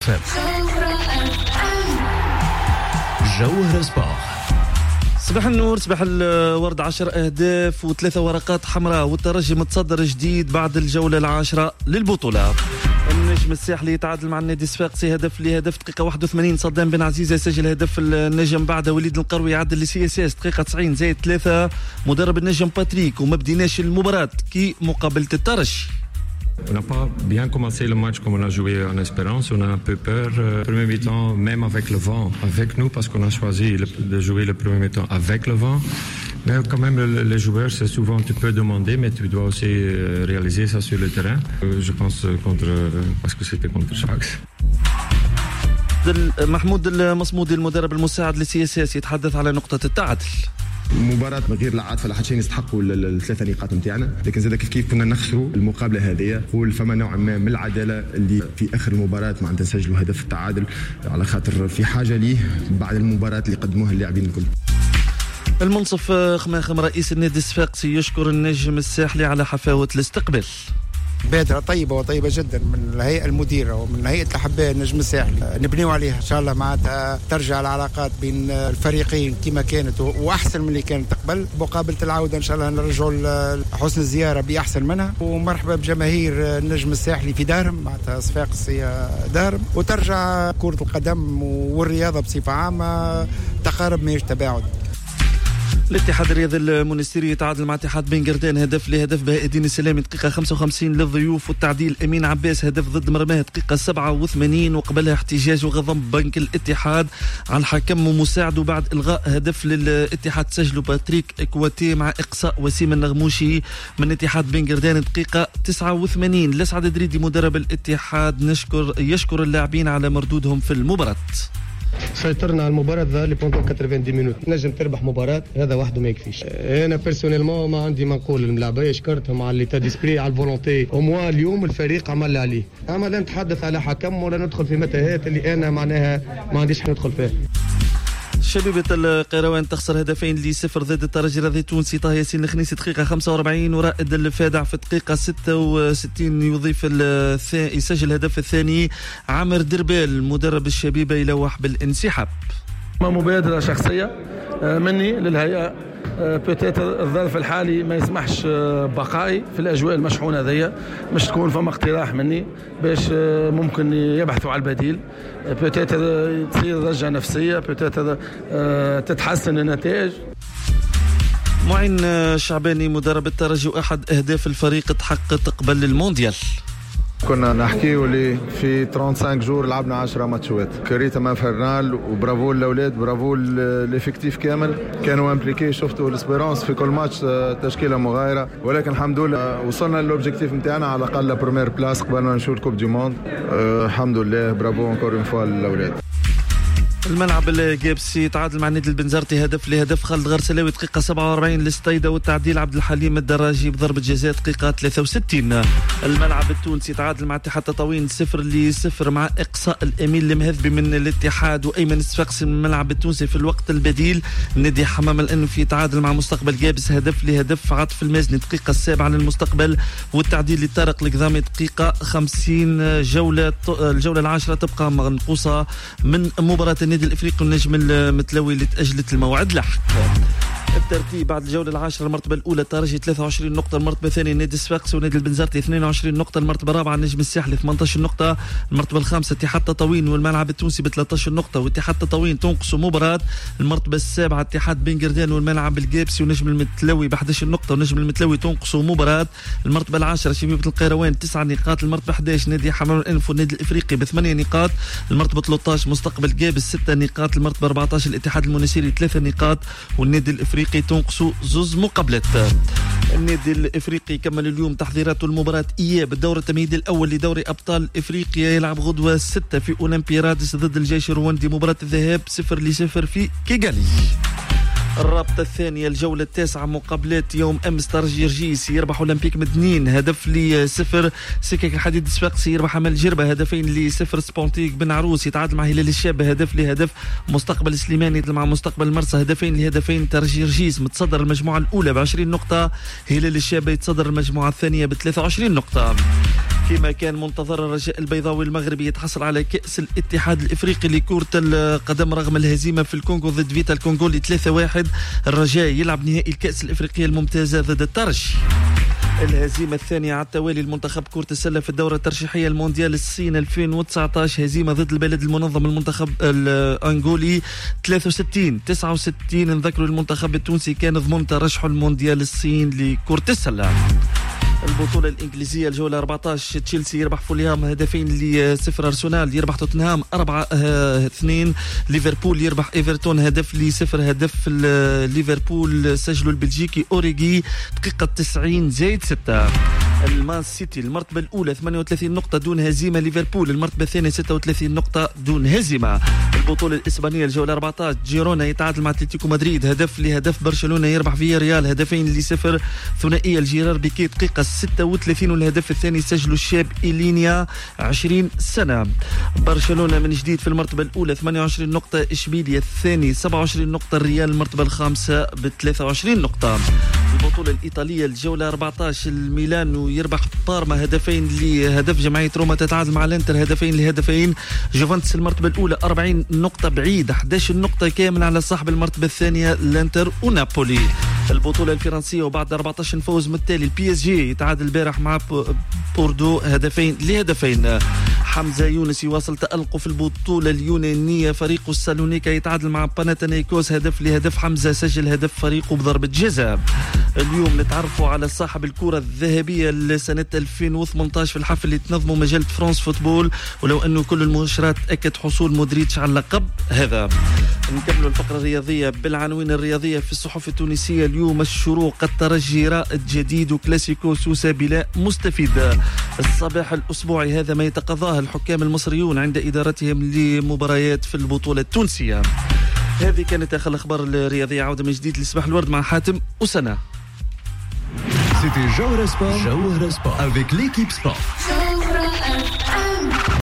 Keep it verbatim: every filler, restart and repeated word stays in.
جوهر سبور. صباح النور، صباح الورد. عشر أهداف وثلاثة ورقات حمراء، والترجي متصدر جديد بعد الجولة العاشرة للبطولة. النجم الساحلي يتعادل مع النادي الصفاقسي هدف لهدف. دقيقة واحد وثمانين صدام بن عزيزة يسجل هدف النجم، بعد وليد القروي يعدل لسي اس اس. دقيقة تسعين زائد ثلاثة مدرب النجم باتريك، وما بديناش المباراة كي مقابلة الترجي. On n'a pas bien commencé le match comme on a joué en Espérance. On a un peu peur. Euh, premier mi-temps, même avec le vent, avec nous, parce qu'on a choisi le, de jouer le premier mi-temps avec le vent. Mais quand même, le, les joueurs, c'est souvent, tu peux demander, mais tu dois aussi euh, réaliser ça sur le terrain. Euh, je pense contre, euh, parce que c'était contre Sfax. محمود المصمودي المدرب المساعد لسي اس اس يتحدث على نقطة التعادل. مباراة من غير العاطفة لا حتى يستحقوا الثلاثة نقاط نتاعنا، لكن زاد كيف كيف كنا نخسروا المقابلة هذه. قول فما نوع ما من العدالة اللي في آخر المباراة ما عندنا نسجلوا هدف التعادل، على خاطر في حاجة ليه بعد المباراة اللي قدموها اللاعبين الكل. المنصف خماخم رئيس النادي الصفاقسي يشكر النجم الساحلي على حفاوة الاستقبال. بادرة طيبة وطيبة جدا من الهيئة المديرة ومن هيئة الأحباء النجم الساحلي، نبنيو عليها إن شاء الله. معناتها ترجع العلاقات بين الفريقين كما كانت وأحسن من اللي كانت قبل. مقابلة العودة إن شاء الله نرجعوا حسن الزيارة بأحسن منها. ومرحبا بجماهير النجم الساحلي في دارهم، معناتها صفاقسي دارهم، وترجع كرة القدم والرياضة بصفة عامة تقارب ما تباعد. الاتحاد الرياضي المونستيري يتعادل مع اتحاد بن قردان هدف لهدف. بهاء الدين السلامي دقيقة خمسة وخمسين للضيوف، والتعديل أمين عباس هدف ضد مرماه دقيقة سبعة وثمانين، وقبلها احتجاج وغضب بنك الاتحاد على الحكم ومساعده بعد إلغاء هدف للاتحاد سجله باتريك كواتي مع إقصاء وسيم النغموشي من اتحاد بن قردان دقيقة تسعة وثمانين. لسعد دريدي مدرب الاتحاد نشكر يشكر اللاعبين على مردودهم في المباراة. سيطرنا على المباراة ظهر لي بوندون ثمانين مينوت. نجم تربح مباراة، هذا وحده ما يكفيش. أنا بيرسونيلمون ما عندي ما نقول للملاعبية، شكرتهم على ليتا ديسبري، على الفولونتي. وموا اليوم الفريق عمل عليه، أما لا نتحدث على حكم ولا ندخل في متاهات اللي أنا معناها ما عنديش ندخل فيها. شبيبة القيروان تخسر هدفين لصفر ضد الترجي الرياضي التونسي. طه ياسين الخنيسي دقيقة خمسة وأربعين، ورائد الفادع في الدقيقة ستة وستين يضيف الث... يسجل الهدف الثاني. عامر دربال مدرب الشبيبة يلوح بالانسحاب. مبادرة شخصية مني للهيئة، بوتيتر الظرف الحالي ما يسمحش بقائي في الأجواء المشحونة هذيا، مش تكون فما اقتراح مني باش ممكن يبحثوا على البديل. بوتيتر تصير رجعة نفسية، بوتيتر تتحسن النتائج. معين شعباني مدرب الترجي وأحد أهداف الفريق تحقق قبل المونديال. كنا نحكيو لي في خمسة وثلاثين جور لعبنا عشرة ماتشات، كريتا ما فرنال، وبرافو الاولاد، برافو الافكتيف كامل، كانوا امبليكي. شفتوا الاسبيرانس في كل ماتش تشكيله مغايره، ولكن الحمد لله وصلنا للوبجيكتيف نتاعنا، على الاقل برومير بلاس قبل ما نشوف كوب دي موند. أه الحمد لله، برافو انكور اون فوا الاولاد. الملعب الجابسي تعادل مع النادي البنزرتي هدف لهدف. خالد غرسلاوي دقيقة سبعة وأربعين للستيدة، والتعديل عبد الحليم الدراجي بضربة جزاء دقيقة ثلاثة وستين. الملعب التونسي تعادل مع اتحاد تطاوين صفر لصفر مع إقصاء الأمين المهذبي من الاتحاد وأيمن الصفاقسي من الملعب التونسي في الوقت البديل. نادي حمام الأنفي تعادل مع مستقبل جابس هدف لهدف. عاطف المازني دقيقة السابعة للمستقبل، والتعديل لطارق القذامي دقيقة خمسين. جولة الجولة العاشرة تبقى منقوصة من مباراة النادي الافريقي والنجم المتلوي اللي تأجلت الموعد لاحق. الترتيب بعد الجولة العاشرة: المرتبة الأولى الترجي ثلاثة وعشرين نقطة، المرتبة الثانية النادي الصفاقسي ونادي البنزرتي اثنين وعشرين نقطة، المرتبة الرابعة النجم الساحلي ثمانية عشر نقطة، المرتبة الخامسة اتحاد تطاوين والملعب التونسي ب ثلاثة عشر نقطة، واتحاد تطاوين تنقص مباراة. المرتبة السابعة اتحاد بن قردان والملعب الجابسي ونجم المتلوي ب أحد عشر نقطة، ونجم المتلوي تنقص مباراة. المرتبة العاشرة شبيبة القيروان تسع نقاط، المرتبة أحد عشر نادي حمام الأنف والنادي الإفريقي بثمانية نقاط، المرتبة ثلاثة عشر مستقبل جابس ستة نقاط، المرتبة أربعة عشر الاتحاد المونسيري ثلاثة نقاط، والنادي الإفريقي تنقص زوز مقابلات. النادي الافريقي كمل اليوم تحضيراته المباراة اياب الدور التمهيدي الاول لدوري ابطال افريقيا، يلعب غدوة ستة في اولمبي رادس ضد الجيش الروندي، مباراة الذهاب صفر لصفر في كيغالي. الرابطة الثانية الجولة التاسعة مقابلات يوم أمس ترجي رجيس يربح أولمبيك مدنين هدف لصفر، سكك الحديد الصفاقسي يربح أمل جربة هدفين لصفر، سبونتيك بن عروس يتعادل مع هلال الشاب هدف لهدف، مستقبل سليماني يتعادل مع مستقبل مرسى هدفين لهدفين. ترجي رجيس متصدر المجموعة الأولى بعشرين نقطة، هلال الشاب يتصدر المجموعة الثانية بثلاثة وعشرين نقطة. كما كان منتظر الرجاء البيضاوي المغربي يتحصل على كأس الاتحاد الإفريقي لكرة القدم رغم الهزيمة في الكونغو ضد فيتا الكونغولي ثلاثة واحد. الرجاء يلعب نهائي الكأس الإفريقية الممتازة ضد الترجي. الهزيمة الثانية على التوالي المنتخب كرة السلة في الدورة الترشيحية المونديال الصين ألفين وتسعة عشر، هزيمة ضد البلد المنظم المنتخب الأنغولي ثلاثة وستين تسعة وستين. نذكروا المنتخب التونسي كان ضمن ترشح المونديال الصين لكرة السلة. البطولة الإنجليزية الجولة أربعة عشر، تشيلسي يربح فولهام هدفين لصفر، أرسنال يربح توتنهام أربعة اثنين، ليفربول يربح إيفرتون هدف لصفر. هدف ليفربول سجلوا البلجيكي أوريجي دقيقة تسعين زائد ستة. المان سيتي المرتبة الأولى ثمانية وثلاثين نقطة دون هزيمة، ليفربول المرتبة الثانية ستة وثلاثين نقطة دون هزيمة. البطولة الإسبانية الجولة أربعة عشر، جيرونا يتعادل مع أتلتيكو مدريد هدف لهدف، برشلونة يربح فيا ريال هدفين لصفر، ثنائية الجيرار بيكي دقيقة ستة وثلاثين، والهدف الثاني سجله الشاب إيلينيا عشرين سنة. برشلونة من جديد في المرتبة الأولى ثمانية وعشرين نقطة، إشبيليا الثاني سبعة وعشرين نقطة، الريال المرتبة الخامسة ب ثلاثة وعشرين نقطة. البطولة الإيطالية الجولة أربعة عشر، الميلان يربح بارما هدفين لهدف، جمعية روما تتعادل مع الانتر هدفين لهدفين. جوفنتوس المرتبة الأولى أربعين نقطة بعيد أحد عشر نقطة كامل على صاحب المرتبة الثانية الانتر ونابولي. البطولة الفرنسية وبعد أربعة عشر فوز متتالي، البي اس جي يتعادل البارح مع بوردو هدفين لهدفين. حمزة يونس يواصل تألقه في البطولة اليونانية، فريق السالونيكا يتعادل مع باناتينايكوس هدف لهدف، حمزة سجل هدف فريقه بضربة جزاء. اليوم نتعرفوا على صاحب الكرة الذهبية لسنة ألفين وثمانية عشر في الحفل اللي تنظمه مجلة فرانس فوتبول، ولو أنه كل المؤشرات أكد حصول مودريتش على اللقب هذا. نكمل الفقرة الرياضية بالعناوين الرياضية في الصحف التونسية اليوم. الشروق الترجي رائد جديد وكلاسيكو سوسة بلا مستفيد. الصباح الأسبوعي هذا ما يتقاضاه الحكام المصريون عند إدارتهم لمباريات في البطولة التونسية. هذه كانت آخر الأخبار الرياضية. عودة من جديد لصباح الورد مع حاتم وسنة. C'était Jawhara Sport, Jawhara Sport avec l'équipe sport.